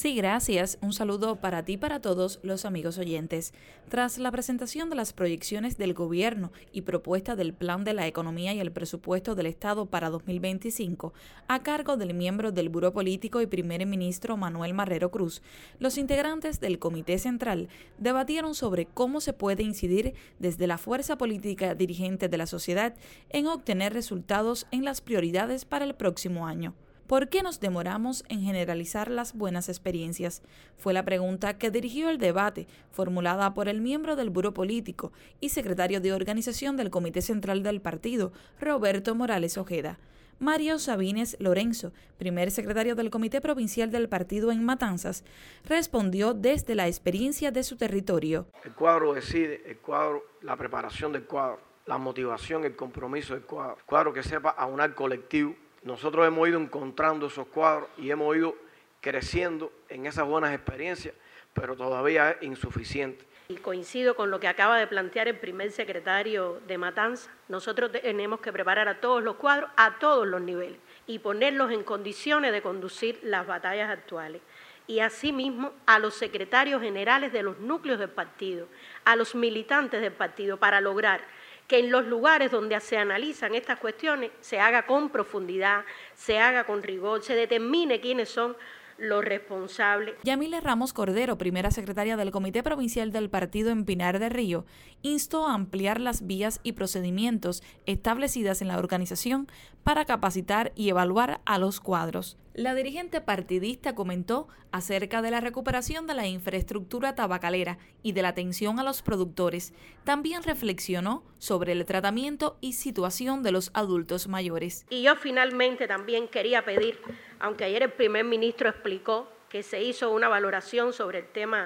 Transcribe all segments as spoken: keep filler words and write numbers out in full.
Sí, gracias. Un saludo para ti y para todos los amigos oyentes. Tras la presentación de las proyecciones del gobierno y propuesta del Plan de la Economía y el Presupuesto del Estado para dos mil veinticinco, a cargo del miembro del Buró Político y primer ministro Manuel Marrero Cruz, los integrantes del Comité Central debatieron sobre cómo se puede incidir desde la fuerza política dirigente de la sociedad en obtener resultados en las prioridades para el próximo año. ¿Por qué nos demoramos en generalizar las buenas experiencias? Fue la pregunta que dirigió el debate, formulada por el miembro del Buró Político y secretario de organización del Comité Central del Partido, Roberto Morales Ojeda. Mario Sabines Lorenzo, primer secretario del Comité Provincial del Partido en Matanzas, respondió desde la experiencia de su territorio. El cuadro decide, el cuadro, la preparación del cuadro, la motivación, el compromiso del cuadro, el cuadro que sepa aunar colectivo. Nosotros hemos ido encontrando esos cuadros y hemos ido creciendo en esas buenas experiencias, pero todavía es insuficiente. Y coincido con lo que acaba de plantear el primer secretario de Matanzas. Nosotros tenemos que preparar a todos los cuadros, a todos los niveles, y ponerlos en condiciones de conducir las batallas actuales. Y asimismo a los secretarios generales de los núcleos del partido, a los militantes del partido, para lograr que en los lugares donde se analizan estas cuestiones se haga con profundidad, se haga con rigor, se determine quiénes son los responsables. Yamile Ramos Cordero, primera secretaria del Comité Provincial del Partido en Pinar del Río, instó a ampliar las vías y procedimientos establecidas en la organización para capacitar y evaluar a los cuadros. La dirigente partidista comentó acerca de la recuperación de la infraestructura tabacalera y de la atención a los productores. También reflexionó sobre el tratamiento y situación de los adultos mayores. Y yo finalmente también quería pedir, aunque ayer el primer ministro explicó que se hizo una valoración sobre el tema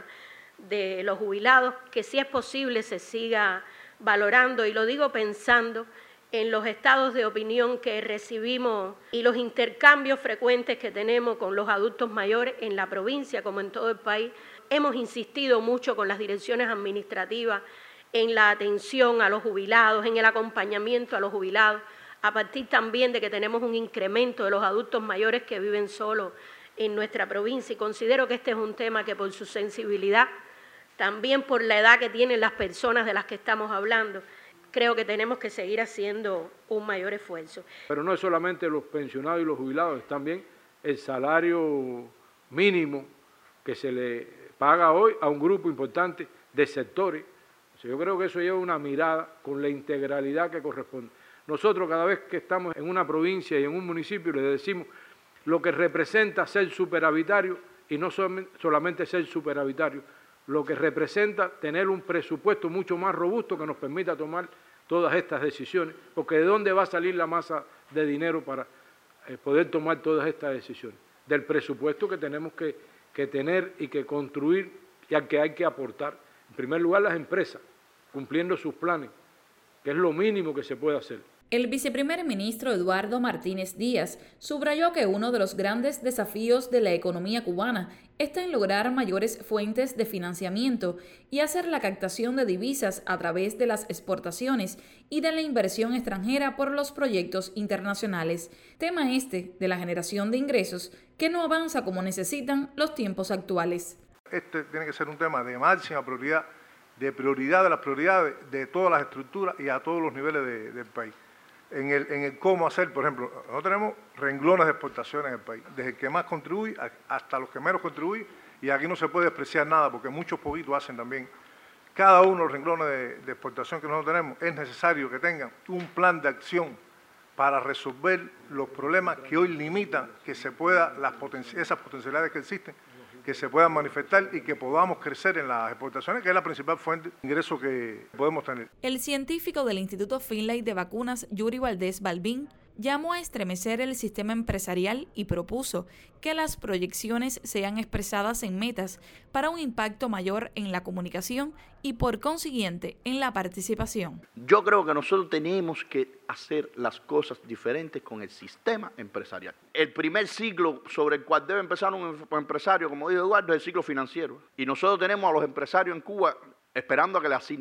de los jubilados, que si es posible se siga valorando, y lo digo pensando en los estados de opinión que recibimos y los intercambios frecuentes que tenemos con los adultos mayores en la provincia como en todo el país. Hemos insistido mucho con las direcciones administrativas en la atención a los jubilados, en el acompañamiento a los jubilados, a partir también de que tenemos un incremento de los adultos mayores que viven solos en nuestra provincia, y considero que este es un tema que por su sensibilidad, también por la edad que tienen las personas de las que estamos hablando, creo que tenemos que seguir haciendo un mayor esfuerzo. Pero no es solamente los pensionados y los jubilados, es también el salario mínimo que se le paga hoy a un grupo importante de sectores. O sea, yo creo que eso lleva una mirada con la integralidad que corresponde. Nosotros cada vez que estamos en una provincia y en un municipio le decimos lo que representa ser superavitario, y no solamente ser superavitario, lo que representa tener un presupuesto mucho más robusto que nos permita tomar todas estas decisiones, porque ¿de dónde va a salir la masa de dinero para eh, poder tomar todas estas decisiones? Del presupuesto que tenemos que, que tener y que construir, y al que hay que aportar. En primer lugar, las empresas, cumpliendo sus planes, que es lo mínimo que se puede hacer. El viceprimer ministro Eduardo Martínez Díaz subrayó que uno de los grandes desafíos de la economía cubana está en lograr mayores fuentes de financiamiento y hacer la captación de divisas a través de las exportaciones y de la inversión extranjera por los proyectos internacionales. Tema este de la generación de ingresos que no avanza como necesitan los tiempos actuales. Este tiene que ser un tema de máxima prioridad, de prioridad de las prioridades de todas las estructuras y a todos los niveles de, del país. En el, en el cómo hacer, por ejemplo, nosotros tenemos renglones de exportación en el país, desde el que más contribuye hasta los que menos contribuyen, y aquí no se puede despreciar nada porque muchos poquitos hacen también. Cada uno de los renglones de, de exportación que nosotros tenemos es necesario que tengan un plan de acción para resolver los problemas que hoy limitan que se pueda, las poten esas potencialidades que existen, que se puedan manifestar y que podamos crecer en las exportaciones, que es la principal fuente de ingreso que podemos tener. El científico del Instituto Finlay de Vacunas, Yuri Valdés Balbín, llamó a estremecer el sistema empresarial y propuso que las proyecciones sean expresadas en metas para un impacto mayor en la comunicación y, por consiguiente, en la participación. Yo creo que nosotros tenemos que hacer las cosas diferentes con el sistema empresarial. El primer ciclo sobre el cual debe empezar un empresario, como dijo Eduardo, es el ciclo financiero. Y nosotros tenemos a los empresarios en Cuba esperando a que le asignen.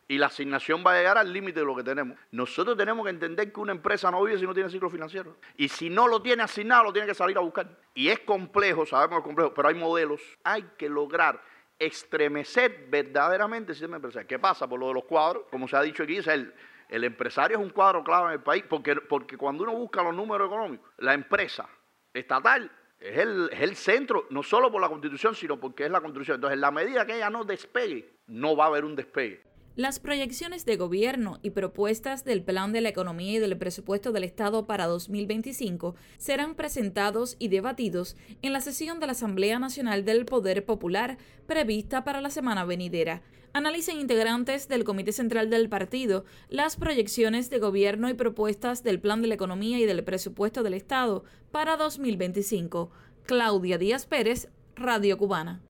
y la asignación va a llegar al límite de lo que tenemos. Nosotros tenemos que entender que una empresa no vive si no tiene ciclo financiero. Y si no lo tiene asignado, lo tiene que salir a buscar. Y es complejo, sabemos que es complejo, pero hay modelos. Hay que lograr estremecer verdaderamente el sistema empresarial. ¿Qué pasa? Por lo de los cuadros, como se ha dicho aquí, o sea, el, el empresario es un cuadro clave en el país, porque, porque cuando uno busca los números económicos, la empresa estatal es el, es el centro, no solo por la Constitución, sino porque es la Constitución. Entonces, en la medida que ella no despegue, no va a haber un despegue. Las proyecciones de gobierno y propuestas del Plan de la Economía y del Presupuesto del Estado para dos mil veinticinco serán presentados y debatidos en la sesión de la Asamblea Nacional del Poder Popular prevista para la semana venidera. Analicen integrantes del Comité Central del Partido las proyecciones de gobierno y propuestas del Plan de la Economía y del Presupuesto del Estado para dos mil veinticinco. Claudia Díaz Pérez, Radio Cubana.